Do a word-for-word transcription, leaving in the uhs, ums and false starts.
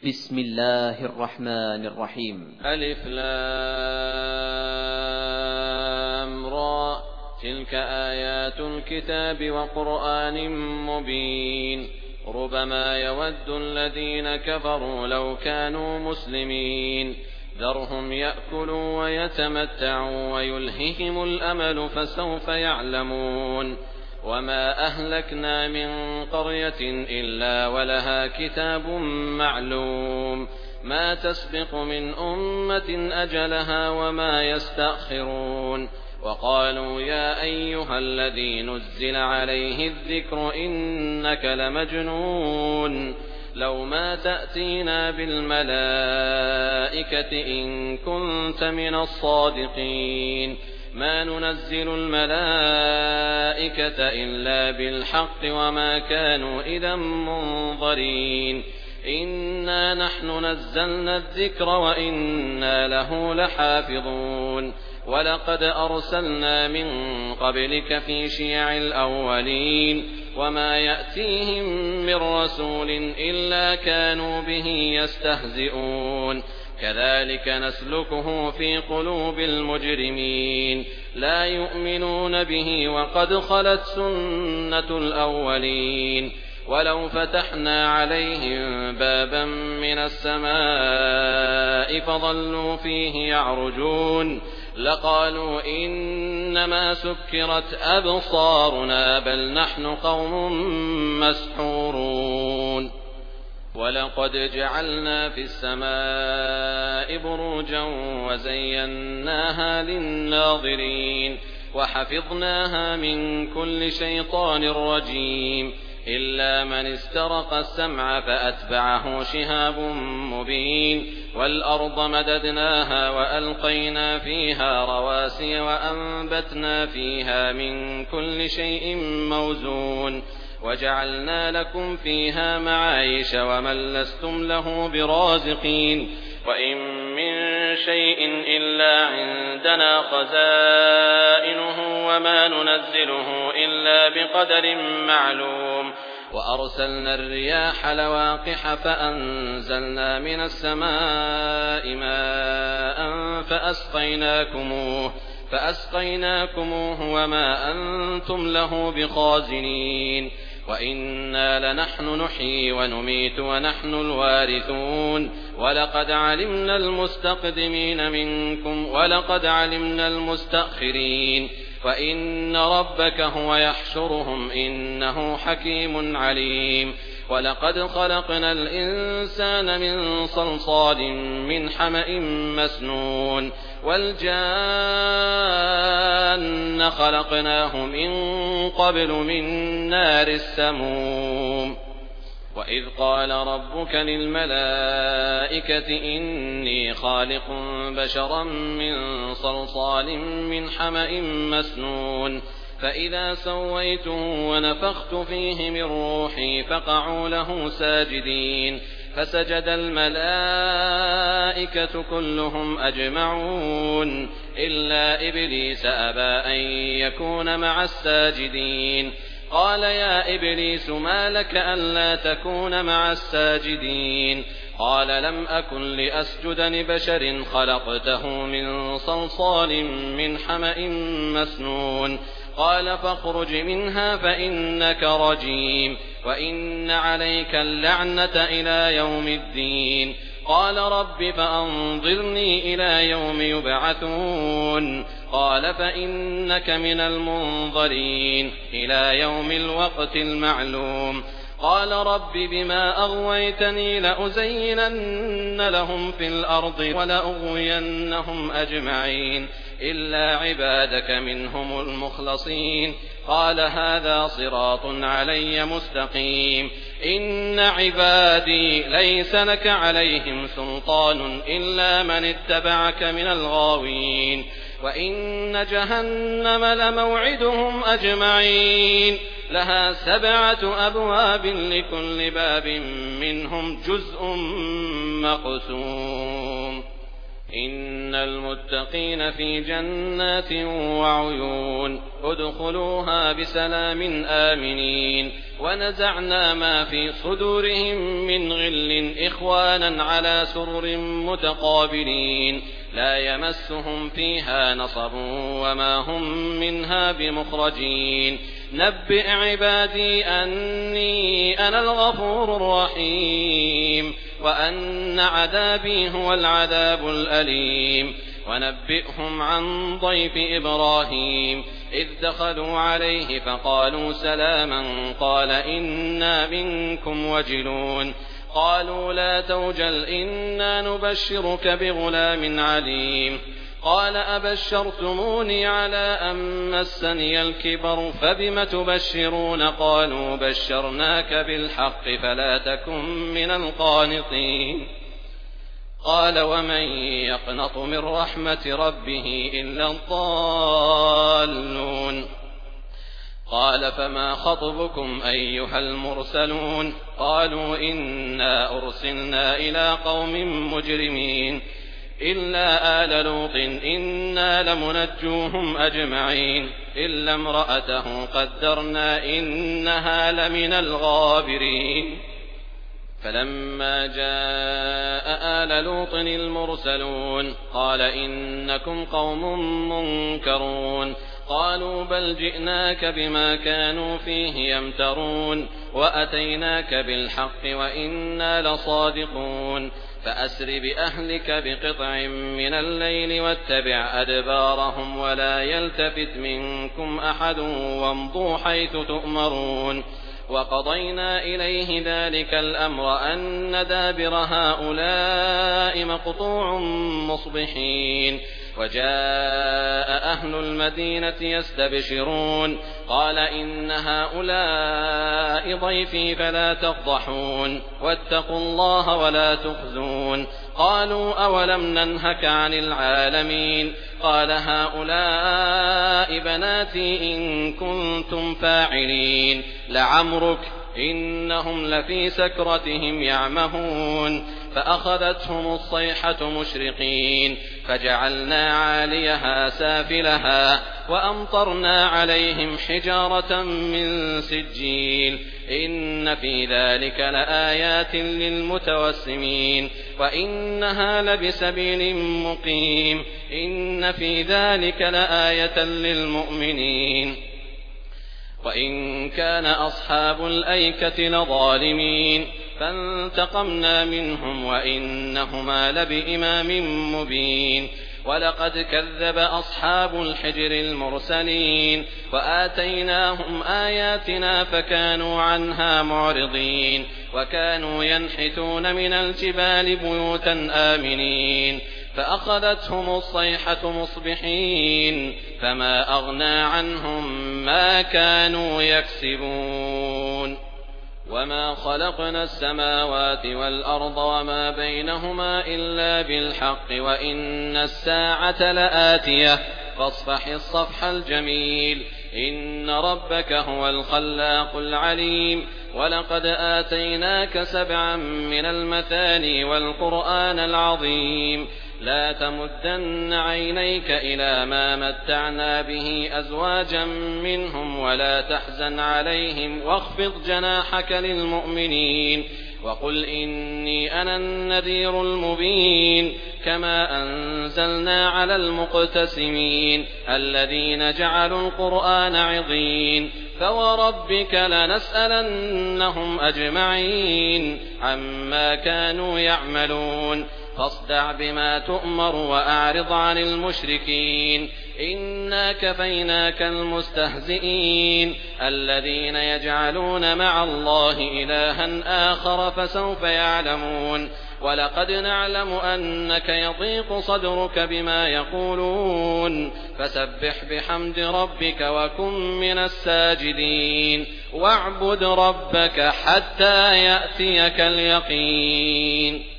بسم الله الرحمن الرحيم. ألف لام را، تلك آيات الكتاب وقرآن مبين. ربما يود الذين كفروا لو كانوا مسلمين، ذرهم يأكلوا ويتمتعوا ويلههم الأمل فسوف يعلمون. وما أهلكنا من قرية إلا ولها كتاب معلوم، ما تسبق من أمة أجلها وما يستأخرون. وقالوا يا أيها الذي نزل عليه الذكر إنك لمجنون، لو ما تأتينا بالملائكة إن كنت من الصادقين. ما ننزل الملائكة إلا بالحق وما كانوا إذا منظرين. إنا نحن نزلنا الذكر وإنا له لحافظون. ولقد أرسلنا من قبلك في شيع الأولين، وما يأتيهم من رسول إلا كانوا به يستهزئون. كذلك نسلكه في قلوب المجرمين، لا يؤمنون به وقد خلت سنة الأولين. ولو فتحنا عليهم بابا من السماء فظلوا فيه يعرجون لقالوا إنما سكرت أبصارنا بل نحن قوم مسحورون. ولقد جعلنا في السماء بروجا وزيناها للناظرين وحفظناها من كل شيطان رجيم، إلا من استرق السمع فأتبعه شهاب مبين. والأرض مددناها وألقينا فيها رواسي وأنبتنا فيها من كل شيء موزون، وجعلنا لكم فيها معايش ومن لستم له برازقين. وإن من شيء إلا عندنا خزائنه وما ننزله إلا بقدر معلوم. وأرسلنا الرياح لواقح فأنزلنا من السماء ماء فأسقيناكموه فأسقيناكموه وما أنتم له بخازنين. وإنا لنحن نحيي ونميت ونحن الوارثون. ولقد علمنا المستقدمين منكم ولقد علمنا المستأخرين. وإن ربك هو يحشرهم إنه حكيم عليم. ولقد خلقنا الإنسان من صلصال من حمأ مسنون. والجان خلقناه من قبل من نار السموم. وإذ قال ربك للملائكة إني خالق بشرا من صلصال من حمأ مسنون، فإذا سويته ونفخت فيه من روحي فقعوا له ساجدين. فسجد الملائكة كلهم أجمعون إلا إبليس أبى أن يكون مع الساجدين. قال يا إبليس ما لك ألا تكون مع الساجدين؟ قال لم أكن لأسجد لبشر خلقته من صلصال من حمأ مسنون. قال فاخرج منها فإنك رجيم وإن عليك اللعنة إلى يوم الدين. قال رب فأنظرني إلى يوم يبعثون. قال فإنك من المنظرين إلى يوم الوقت المعلوم. قال رب بما أغويتني لأزينن لهم في الأرض ولأغوينهم أجمعين إلا عبادك منهم المخلصين. قال هذا صراط علي مستقيم. إن عبادي ليس لك عليهم سلطان إلا من اتبعك من الغاوين. وإن جهنم لموعدهم أجمعين، لها سبعة أبواب لكل باب منهم جزء مقسوم. إن المتقين في جنات وعيون ادخلوها بسلام آمنين ونزعنا ما في صدورهم من غل إخوانا على سرر متقابلين لا يمسهم فيها نصب وما هم منها بمخرجين نبئ عبادي أني أنا الغفور الرحيم وأن عذابي هو العذاب الأليم ونبئهم عن ضيف إبراهيم إذ دخلوا عليه فقالوا سلاما قال إنا منكم وجلون قالوا لا توجل إنا نبشرك بغلام عليم قال أبشرتموني على أن مسني الكبر فبم تبشرون قالوا بشرناك بالحق فلا تكن من القانطين قال ومن يقنط من رحمة ربه إلا الضالون قال فما خطبكم أيها المرسلون قالوا إنا أرسلنا إلى قوم مجرمين إلا آل لوط إنا لمنجوهم أجمعين إلا امرأته قدرنا إنها لمن الغابرين فلما جاء آل لوط المرسلون قال إنكم قوم منكرون قالوا بل جئناك بما كانوا فيه يمترون وأتيناك بالحق وإنا لصادقون فأسر بأهلك بقطع من الليل واتبع أدبارهم ولا يلتفت منكم أحد وامضوا حيث تؤمرون وقضينا إليه ذلك الأمر أن دابر هؤلاء مقطوع مصبحين وجاء أهل المدينة يستبشرون قال إن هؤلاء ضيفي فلا تفضحون واتقوا الله ولا تخزون قالوا أولم ننهك عن العالمين قال هؤلاء بناتي إن كنتم فاعلين لعمرك إنهم لفي سكرتهم يعمهون فأخذتهم الصيحة مشرقين فجعلنا عاليها سافلها وأمطرنا عليهم حجارة من سجيل إن في ذلك لآيات للمتوسمين وإنها لبسبيل مقيم إن في ذلك لآية للمؤمنين وإن كان أصحاب الأيكة لظالمين فانتقمنا منهم وإنهما لبإمام مبين ولقد كذب أصحاب الحجر المرسلين وآتيناهم آياتنا فكانوا عنها معرضين وكانوا ينحتون من الجبال بيوتا آمنين فأخذتهم الصيحة مصبحين فما أغنى عنهم ما كانوا يكسبون وما خلقنا السماوات والأرض وما بينهما إلا بالحق وإن الساعة لآتية فاصفح الصفح الجميل إن ربك هو الخلاق العليم ولقد آتيناك سبعا من المثاني والقرآن العظيم لا تمدن عينيك إلى ما متعنا به أزواجا منهم ولا تحزن عليهم واخفض جناحك للمؤمنين وقل إني أنا النذير المبين كما أنزلنا على المقتسمين الذين جعلوا القرآن عضين فوربك لنسألنهم أجمعين عما كانوا يعملون فاصدع بما تؤمر وأعرض عن المشركين إنا كفيناك المستهزئين الذين يجعلون مع الله إلها آخر فسوف يعلمون ولقد نعلم أنك يضيق صدرك بما يقولون فسبح بحمد ربك وكن من الساجدين واعبد ربك حتى يأتيك اليقين